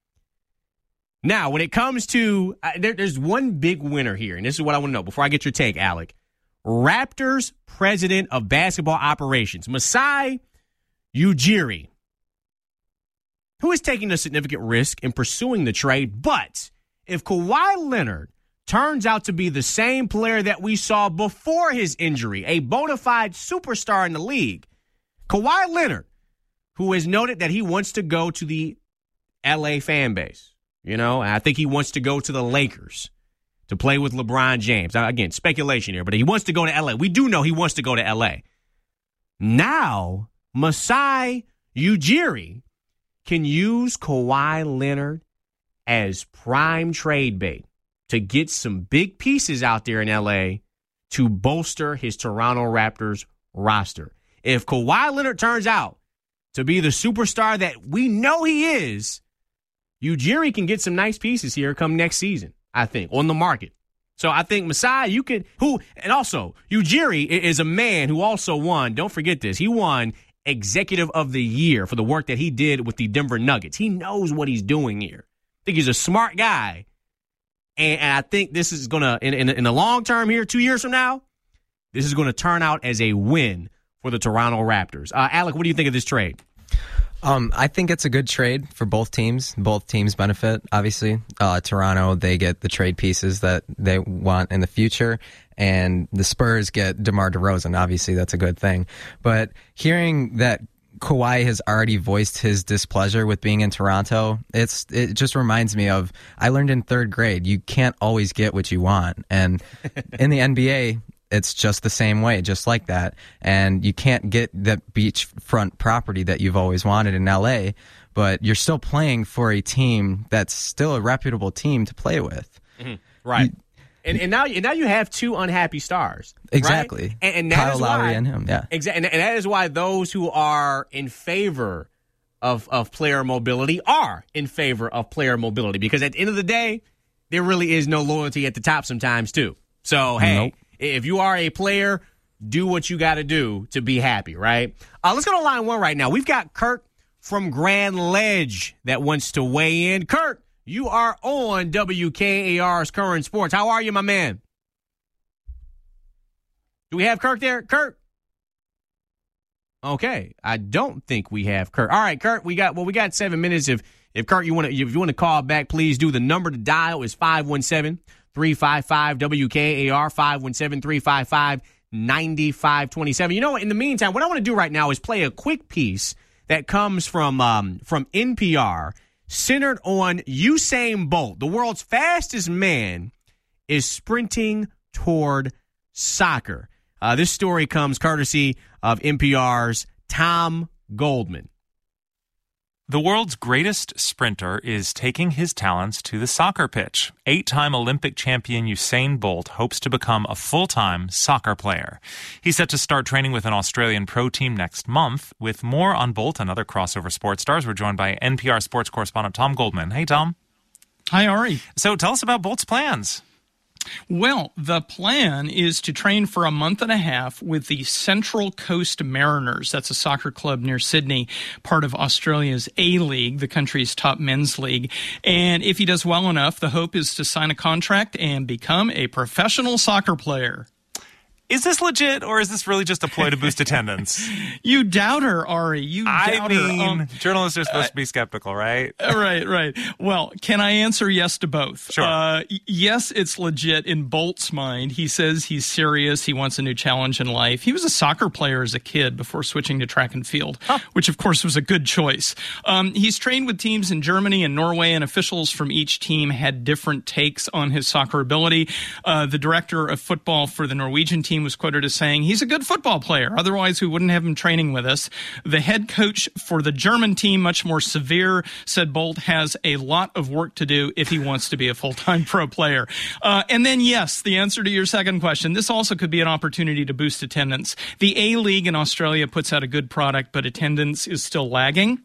Now, when it comes to, uh, there, there's one big winner here, and this is what I want to know before I get your take, Alec. Raptors president of basketball operations, Masai Ujiri, who is taking a significant risk in pursuing the trade. But if Kawhi Leonard turns out to be the same player that we saw before his injury, a bona fide superstar in the league, Kawhi Leonard, who has noted that he wants to go to the L A fan base, you know, and I think he wants to go to the Lakers to play with LeBron James. Now, again, speculation here, but he wants to go to L A. We do know he wants to go to L A. Now, Masai Ujiri can use Kawhi Leonard as prime trade bait to get some big pieces out there in L A to bolster his Toronto Raptors roster. If Kawhi Leonard turns out to be the superstar that we know he is, Ujiri can get some nice pieces here come next season, I think, on the market. So I think Masai, you could, who, and also, Ujiri is a man who also won, don't forget this, he won Executive of the Year for the work that he did with the Denver Nuggets. He knows what he's doing here. I think he's a smart guy. And, and I think this is going to, in, in, in the long term here, two years from now, this is going to turn out as a win for the Toronto Raptors. Uh, Alec, what do you think of this trade? Um, I think it's a good trade for both teams. Both teams benefit, obviously. Uh, Toronto, they get the trade pieces that they want in the future, and the Spurs get DeMar DeRozan. Obviously, that's a good thing. But hearing that Kawhi has already voiced his displeasure with being in Toronto. It's it just reminds me of I learned in third grade you can't always get what you want, and in the N B A it's just the same way, just like that. And you can't get that beachfront property that you've always wanted in L A, but you're still playing for a team that's still a reputable team to play with. Mm-hmm. Right. You, And, and now, and now you have two unhappy stars. Exactly. Right? And, and that Kyle is Lowry why, and him. Yeah. Exactly. And, and that is why those who are in favor of of player mobility are in favor of player mobility, because at the end of the day, there really is no loyalty at the top sometimes too. So hey, nope. If you are a player, do what you got to do to be happy. Right. Uh, let's go to line one right now. We've got Kurt from Grand Ledge that wants to weigh in. Kurt, you are on W K A R's Current Sports. How are you, my man? Do we have Kirk there? Kurt? Okay, I don't think we have Kurt. All right, Kurt, we got well, we got seven minutes. If if Kurt, you want to if you want to call back, please do. The number to dial is five one seven, three five five, W K A R, five one seven, three five five, nine five two seven. You know what? In the meantime, what I want to do right now is play a quick piece that comes from um, from N P R, centered on Usain Bolt. The world's fastest man is sprinting toward soccer. Uh, this story comes courtesy of N P R's Tom Goldman. The world's greatest sprinter is taking his talents to the soccer pitch. Eight-time Olympic champion Usain Bolt hopes to become a full-time soccer player. He's set to start training with an Australian pro team next month. With more on Bolt and other crossover sports stars, we're joined by N P R sports correspondent Tom Goldman. Hey, Tom. Hi, Ari. So tell us about Bolt's plans. Well, the plan is to train for a month and a half with the Central Coast Mariners. That's a soccer club near Sydney, part of Australia's A-League, the country's top men's league. And if he does well enough, the hope is to sign a contract and become a professional soccer player. Is this legit, or is this really just a ploy to boost attendance? You doubt her, Ari. You I doubt mean, her. Um, journalists are supposed uh, to be skeptical, right? right, right. Well, can I answer yes to both? Sure. Uh, yes, it's legit in Bolt's mind. He says he's serious. He wants a new challenge in life. He was a soccer player as a kid before switching to track and field, huh. which, of course, was a good choice. Um, he's trained with teams in Germany and Norway, and officials from each team had different takes on his soccer ability. Uh, the director of football for the Norwegian team was quoted as saying, he's a good football player. Otherwise, we wouldn't have him training with us. The head coach for the German team, much more severe, said Bolt has a lot of work to do if he wants to be a full-time pro player. Uh, and then, yes, the answer to your second question, this also could be an opportunity to boost attendance. The A-League in Australia puts out a good product, but attendance is still lagging.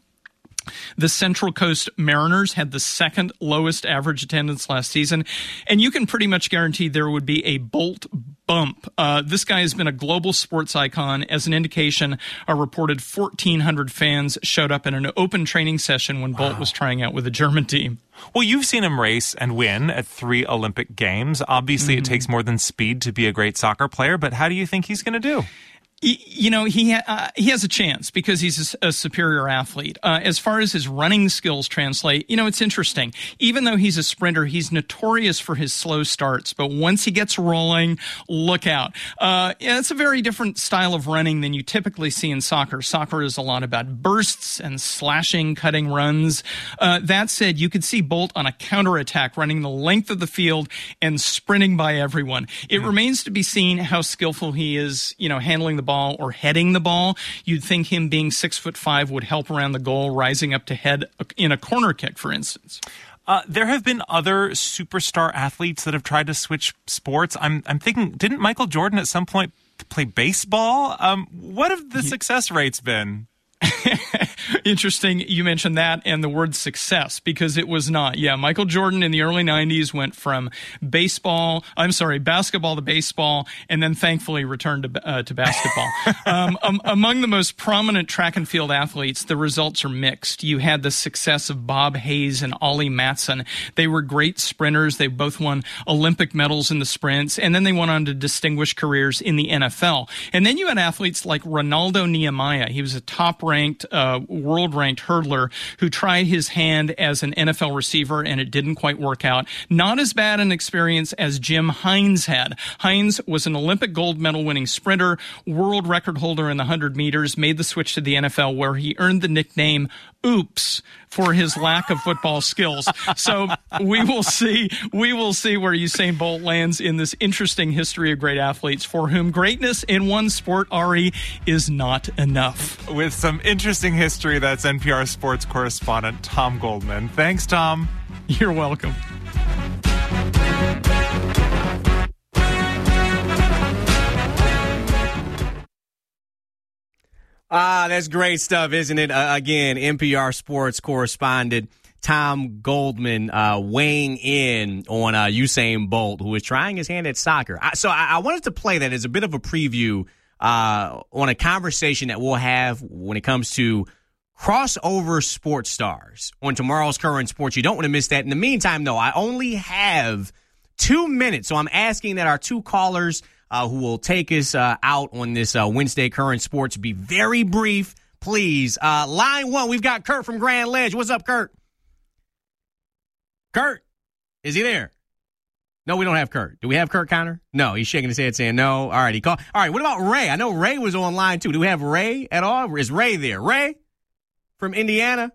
The Central Coast Mariners had the second lowest average attendance last season, and you can pretty much guarantee there would be a Bolt bump. Uh, this guy has been a global sports icon. As an indication, a reported fourteen hundred fans showed up in an open training session when Bolt wow. was trying out with the German team. Well, you've seen him race and win at three Olympic Games. Obviously, mm-hmm. it takes more than speed to be a great soccer player, but how do you think he's going to do? You know, he ha- uh, he has a chance because he's a, a superior athlete. Uh, as far as his running skills translate, you know, it's interesting. Even though he's a sprinter, he's notorious for his slow starts. But once he gets rolling, look out. Uh, yeah, it's a very different style of running than you typically see in soccer. Soccer is a lot about bursts and slashing, cutting runs. Uh, that said, you could see Bolt on a counterattack, running the length of the field and sprinting by everyone. It mm-hmm. remains to be seen how skillful he is, you know, handling the ball or heading the ball. You'd think him being six foot five would help around the goal, rising up to head in a corner kick, for instance. Uh, there have been other superstar athletes that have tried to switch sports. I'm I'm thinking, didn't Michael Jordan at some point play baseball? Um, what have the success rates been? Interesting you mentioned that and the word success, because it was not. Yeah, Michael Jordan in the early nineties went from baseball, I'm sorry, basketball to baseball, and then thankfully returned to, uh, to basketball. um, um, among the most prominent track and field athletes, the results are mixed. You had the success of Bob Hayes and Ollie Matson. They were great sprinters. They both won Olympic medals in the sprints, and then they went on to distinguished careers in the N F L. And then you had athletes like Ronaldo Nehemiah. He was a top-ranked uh, world-ranked hurdler who tried his hand as an N F L receiver, and it didn't quite work out. Not as bad an experience as Jim Hines had. Hines was an Olympic gold medal-winning sprinter, world record holder in the one hundred meters, made the switch to the N F L, where he earned the nickname Oops for his lack of football skills. So we will see, we will see where Usain Bolt lands in this interesting history of great athletes for whom greatness in one sport, Ari, is not enough. With some interesting history, that's N P R sports correspondent Tom Goldman. Thanks, Tom. You're welcome. Ah, that's great stuff, isn't it? Uh, again, N P R sports correspondent Tom Goldman uh, weighing in on uh, Usain Bolt, who is trying his hand at soccer. I, so I, I wanted to play that as a bit of a preview uh, on a conversation that we'll have when it comes to crossover sports stars on tomorrow's Current Sports. You don't want to miss that. In the meantime, though, I only have two minutes, so I'm asking that our two callers Uh, who will take us uh, out on this uh, Wednesday Current Sports be very brief, please. Uh, line one, we've got Kurt from Grand Ledge. What's up, Kurt? Kurt, is he there? No, we don't have Kurt. Do we have Kurt Connor? No, he's shaking his head saying no. All right, he called. All right, what about Ray? I know Ray was on line too. Do we have Ray at all? Is Ray there? Ray from Indiana?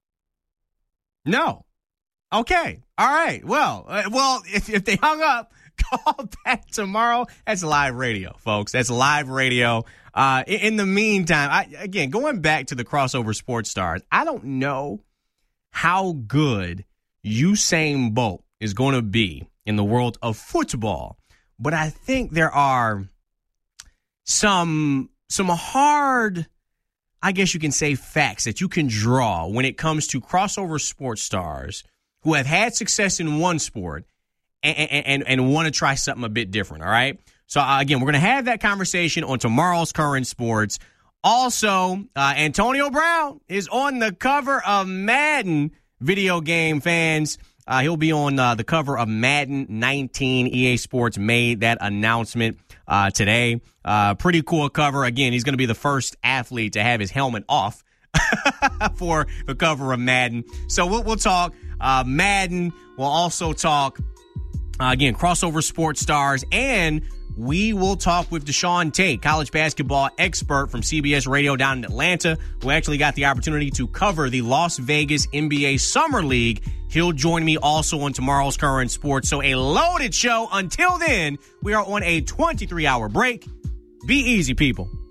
No. Okay. All right. Well, uh, well, if if they hung up, call back tomorrow. That's live radio, folks. That's live radio. Uh, in, in the meantime, I, again, going back to the crossover sports stars, I don't know how good Usain Bolt is going to be in the world of football, but I think there are some some hard, I guess you can say, facts that you can draw when it comes to crossover sports stars who have had success in one sport And, and, and want to try something a bit different, all right? So, uh, again, we're going to have that conversation on tomorrow's Current Sports. Also, uh, Antonio Brown is on the cover of Madden, video game fans. Uh, he'll be on uh, the cover of Madden nineteen. E A Sports made that announcement uh, today. Uh, pretty cool cover. Again, he's going to be the first athlete to have his helmet off for the cover of Madden. So we'll, we'll talk uh, Madden. We'll also talk Uh, again, crossover sports stars, and we will talk with Deshaun Tate, college basketball expert from C B S Radio down in Atlanta, who actually got the opportunity to cover the Las Vegas N B A Summer League. He'll join me also on tomorrow's Current Sports. So a loaded show. Until then, we are on a twenty-three hour break. Be easy, people.